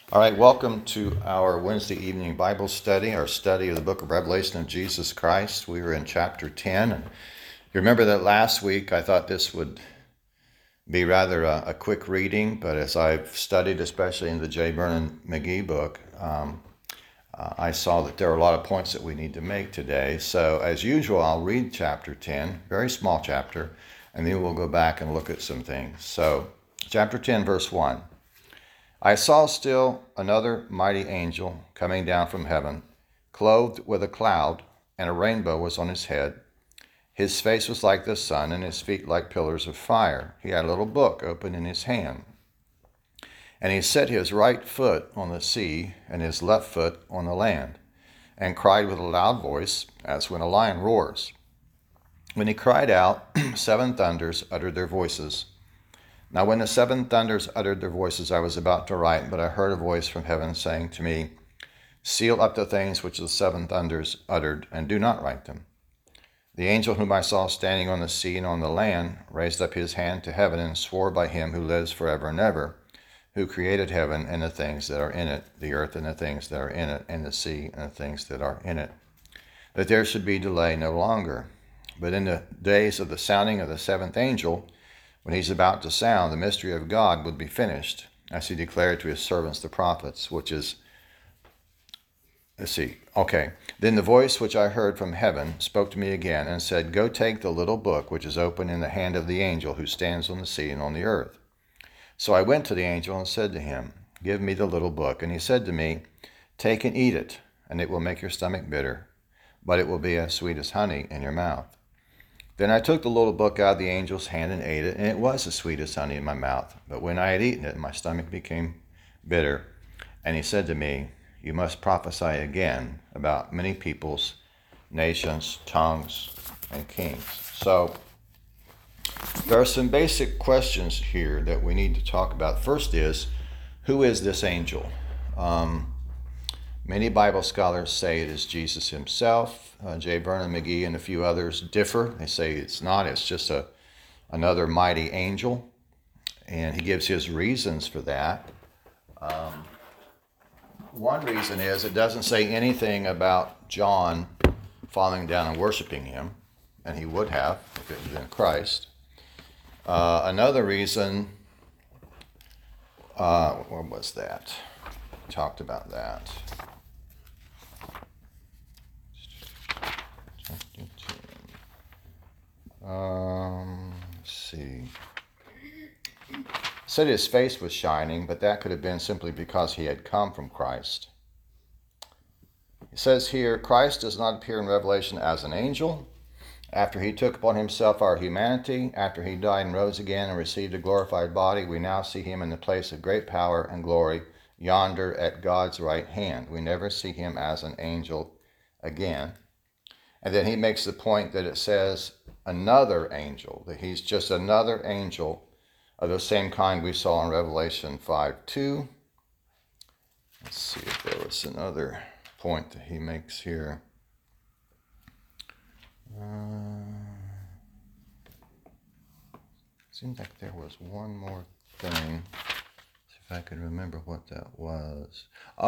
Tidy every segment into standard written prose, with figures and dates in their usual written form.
All right, welcome to our Wednesday evening Bible study, our study of the book of Revelation of Jesus Christ. We were in chapter 10. And you remember that last week I thought this would be rather a quick reading, but as I've studied, especially in the J. Vernon McGee book, I saw that there are a lot of points that we need to make today. So as usual, I'll read chapter 10, very small chapter, and then we'll go back and look at some things. So chapter 10, verse 1. I saw still another mighty angel coming down from heaven, clothed with a cloud, and a rainbow was on his head. His face was like the sun, and his feet like pillars of fire. He had a little book open in his hand. And he set his right foot on the sea, and his left foot on the land, and cried with a loud voice, as when a lion roars. When he cried out, 7 thunders uttered their voices. Now when the 7 thunders uttered their voices, I was about to write, but I heard a voice from heaven saying to me, Seal up the things which the 7 thunders uttered, and do not write them. The angel whom I saw standing on the sea and on the land raised up his hand to heaven and swore by him who lives forever and ever, who created heaven and the things that are in it, the earth and the things that are in it, and the sea and the things that are in it, that there should be delay no longer. But in the days of the sounding of the 7th angel, when he's about to sound, the mystery of God would be finished, as he declared to his servants the prophets, which is, Then the voice which I heard from heaven spoke to me again and said, Go take the little book which is open in the hand of the angel who stands on the sea and on the earth. So I went to the angel and said to him, Give me the little book. And he said to me, Take and eat it, and it will make your stomach bitter, but it will be as sweet as honey in your mouth. Then I took the little book out of the angel's hand and ate it, and it was as sweet as honey in my mouth. But when I had eaten it, my stomach became bitter. And he said to me, You must prophesy again about many peoples, nations, tongues, and kings. So there are some basic questions here that we need to talk about. First is, who is this angel? Many Bible scholars say it is Jesus himself. J. Vernon McGee and a few others differ. They say it's not. It's just another mighty angel. And he gives his reasons for that. One reason is it doesn't say anything about John falling down and worshiping him. And he would have if it had been Christ. Another reason, where was that? We talked about that. Let's see. Said his face was shining, but that could have been simply because he had come from Christ. It says here, Christ does not appear in Revelation as an angel. After he took upon himself our humanity, after he died and rose again and received a glorified body, we now see him in the place of great power and glory, yonder at God's right hand. We never see him as an angel again. And then he makes the point that it says another angel, that he's just another angel of the same kind we saw in Revelation 5:2. Let's see if there was another point that he makes here. Seems like there was one more thing. See if I can remember what that was.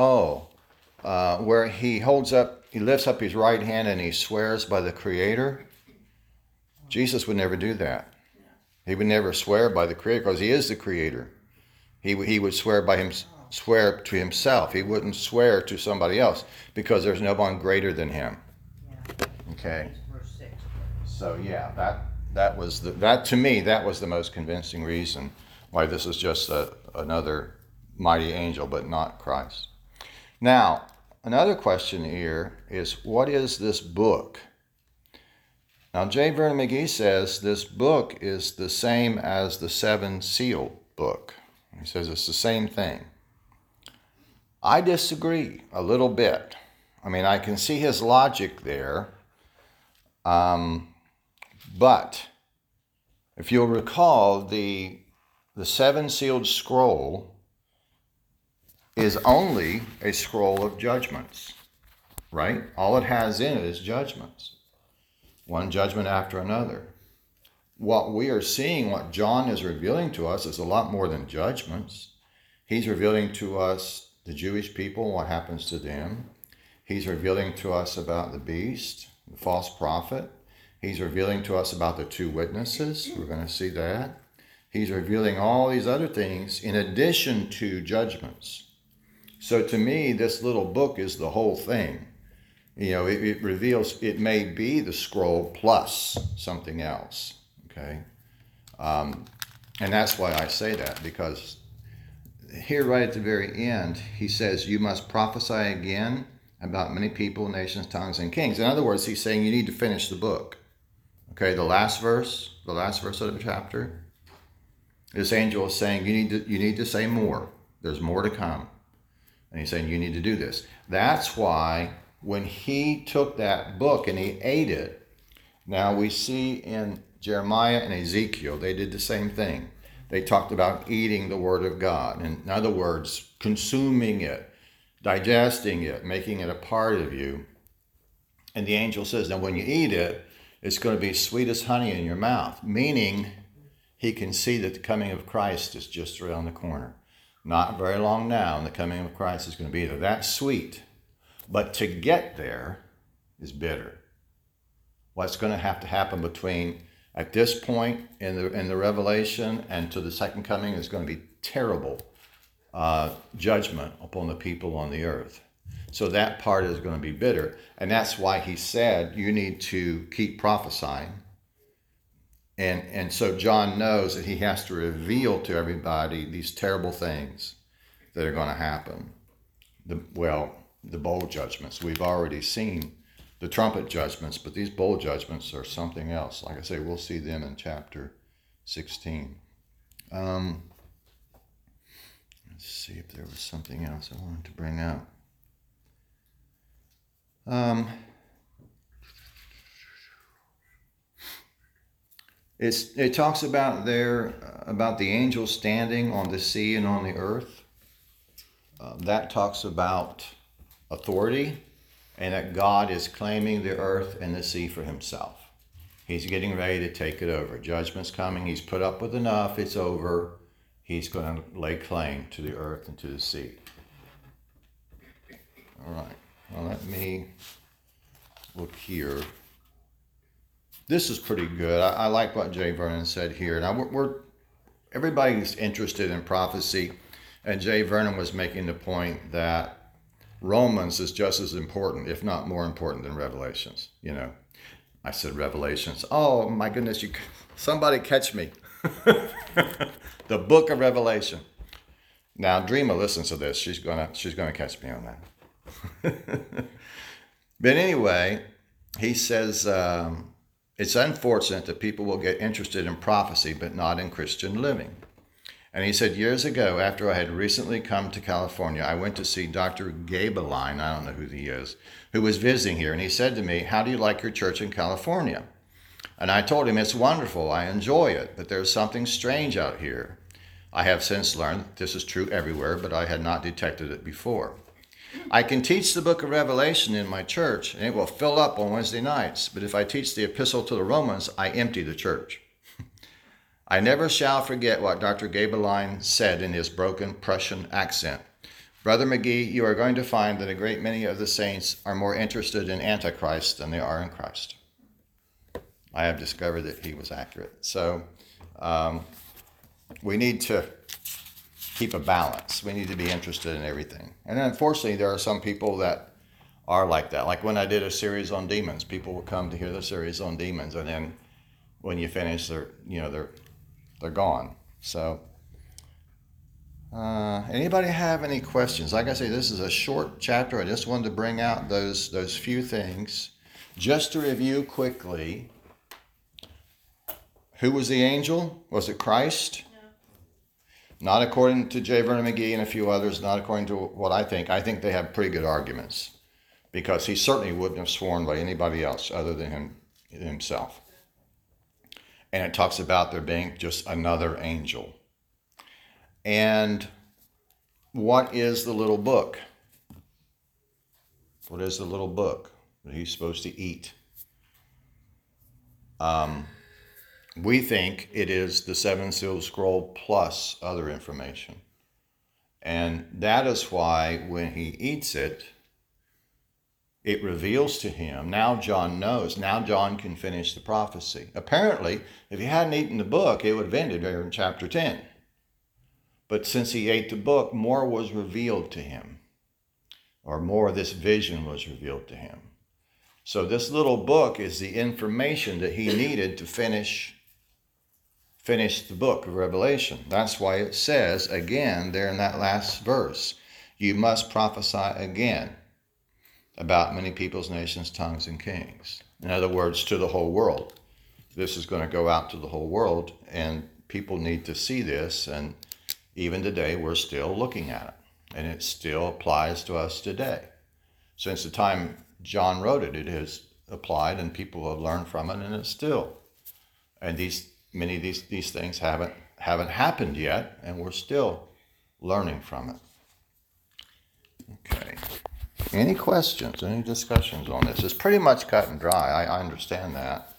Where he lifts up his right hand and he swears by the Creator. Jesus would never do that. He would never swear by the Creator because he is the Creator. He would swear to himself. He wouldn't swear to somebody else because there's no one greater than him. Okay. So yeah, that to me that was the most convincing reason why this is just another mighty angel, but not Christ. Now, another question here is, what is this book? Now, J. Vernon McGee says this book is the same as the 7 Seal book. He says it's the same thing. I disagree a little bit. I mean, I can see his logic there. But if you'll recall, the 7 sealed scroll is only a scroll of judgments, right? All it has in it is judgments. One judgment after another. What we are seeing, what John is revealing to us, is a lot more than judgments. He's revealing to us the Jewish people, what happens to them. He's revealing to us about the beast, the false prophet. He's revealing to us about the two witnesses. We're going to see that. He's revealing all these other things in addition to judgments. So to me, this little book is the whole thing. It reveals, it may be the scroll plus something else, okay? And that's why I say that, because here right at the very end, he says, you must prophesy again about many people, nations, tongues, and kings. In other words, he's saying you need to finish the book. Okay, the last verse of the chapter, this angel is saying you need to say more. There's more to come. And he's saying you need to do this. That's why when he took that book and he ate it, now we see in Jeremiah and Ezekiel, they did the same thing. They talked about eating the word of God. In other words, consuming it, digesting it, making it a part of you. And the angel says, now when you eat it, it's going to be sweet as honey in your mouth, meaning he can see that the coming of Christ is just around the corner. Not very long now, and the coming of Christ is going to be there. That's sweet. But to get there is bitter. What's going to have to happen between at this point in the Revelation and to the second coming is going to be terrible judgment upon the people on the earth. So that part is going to be bitter. And that's why he said you need to keep prophesying. And so John knows that he has to reveal to everybody these terrible things that are going to happen. The bowl judgments. We've already seen the trumpet judgments, but these bowl judgments are something else. Like I say, we'll see them in chapter 16. Let's see if there was something else I wanted to bring up. It talks about about the angels standing on the sea and on the earth. That talks about authority, and that God is claiming the earth and the sea for himself. He's getting ready to take it over. Judgment's coming. He's put up with enough. It's over. He's going to lay claim to the earth and to the sea. All right. Well, let me look here. This is pretty good. I like what J. Vernon said here. Now, everybody's interested in prophecy, and J. Vernon was making the point that Romans is just as important, if not more important, than Revelations. I said Revelations. Oh my goodness! Somebody catch me. The book of Revelation. Now, Dreama listens to this. She's gonna catch me on that. But anyway, he says it's unfortunate that people will get interested in prophecy, but not in Christian living. And he said, years ago, after I had recently come to California, I went to see Dr. Gabeline, I don't know who he is, who was visiting here. And he said to me, how do you like your church in California? And I told him, it's wonderful. I enjoy it, but there's something strange out here. I have since learned that this is true everywhere, but I had not detected it before. I can teach the book of Revelation in my church, and it will fill up on Wednesday nights. But if I teach the epistle to the Romans, I empty the church. I never shall forget what Dr. Gabeline said in his broken Prussian accent. Brother McGee, you are going to find that a great many of the saints are more interested in Antichrist than they are in Christ. I have discovered that he was accurate. So we need to keep a balance. We need to be interested in everything. And unfortunately, there are some people that are like that. Like when I did a series on demons, people will come to hear the series on demons, and then when you finish, they're gone. So, anybody have any questions? Like I say, this is a short chapter. I just wanted to bring out those few things. Just to review quickly, who was the angel? Was it Christ? No. Not according to J. Vernon McGee and a few others, not according to what I think. I think they have pretty good arguments, because he certainly wouldn't have sworn by anybody else other than himself. And it talks about there being just another angel. And what is the little book? What is the little book that he's supposed to eat? We think it is the 7 sealed scroll plus other information. And that is why when he eats it, it reveals to him. Now John knows. Now John can finish the prophecy. Apparently, if he hadn't eaten the book, it would have ended there in chapter 10. But since he ate the book, more was revealed to him, or more of this vision was revealed to him. So this little book is the information that he needed to finish the book of Revelation. That's why it says again there in that last verse, you must prophesy again about many peoples, nations, tongues, and kings. In other words, to the whole world. This is going to go out to the whole world, and people need to see this, and even today we're still looking at it, and it still applies to us today. Since the time John wrote it, it has applied, and people have learned from it, and it's still. And many of these things haven't happened yet, and we're still learning from it. Okay. Any questions, any discussions on this? It's pretty much cut and dry. I understand that.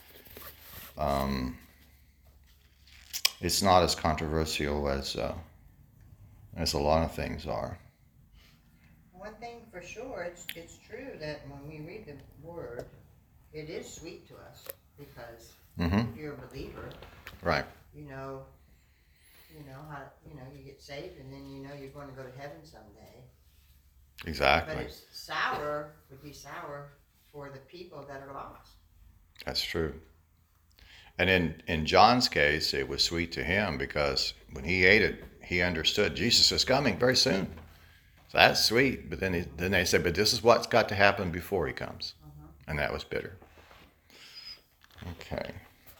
It's not as controversial as a lot of things are. One thing for sure, it's true that when we read the Word, it is sweet to us because if you're a believer, right? You know how you get saved, and then you're going to go to heaven someday. Exactly. But would be sour for the people that are lost. That's true. And in John's case, it was sweet to him because when he ate it, he understood Jesus is coming very soon. So that's sweet. But then they said, but this is what's got to happen before he comes. And that was bitter. Okay.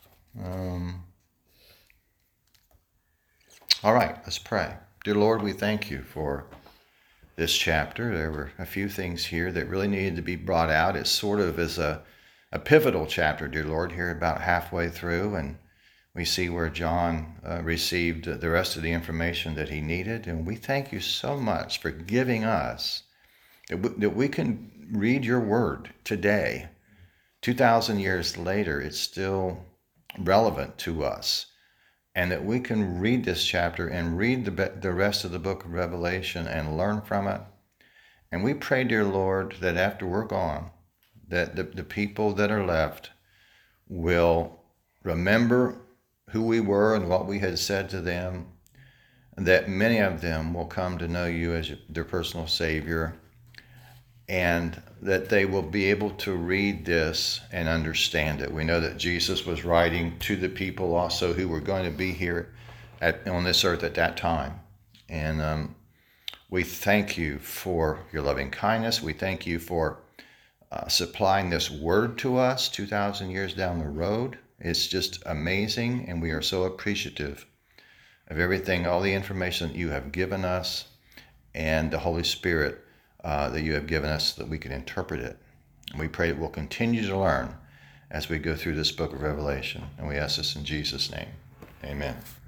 All right, let's pray. Dear Lord, we thank you for this chapter. There were a few things here that really needed to be brought out. It sort of is a pivotal chapter, dear Lord, here about halfway through, and we see where John received the rest of the information that he needed. And we thank you so much for giving us that we can read your word today. 2,000 years later, it's still relevant to us. And that we can read this chapter and read the rest of the book of Revelation and learn from it. And we pray, dear Lord, that after we're gone, that the people that are left will remember who we were and what we had said to them, and that many of them will come to know you as their personal Savior, and that they will be able to read this and understand it. We know that Jesus was writing to the people also who were going to be here on this earth at that time. And we thank you for your loving kindness. We thank you for supplying this word to us 2,000 years down the road. It's just amazing, and we are so appreciative of everything, all the information that you have given us, and the Holy Spirit that you have given us that we can interpret it. And we pray that we'll continue to learn as we go through this book of Revelation. And we ask this in Jesus' name. Amen.